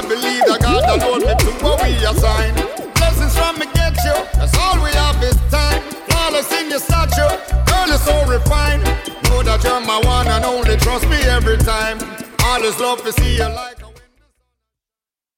believe that God alone me do what we assign. Blessings from me get you, that's all we have is time. Flawless in your stature, girl is so refined. Know that you're my one and only, trust me every time. All is love to see you like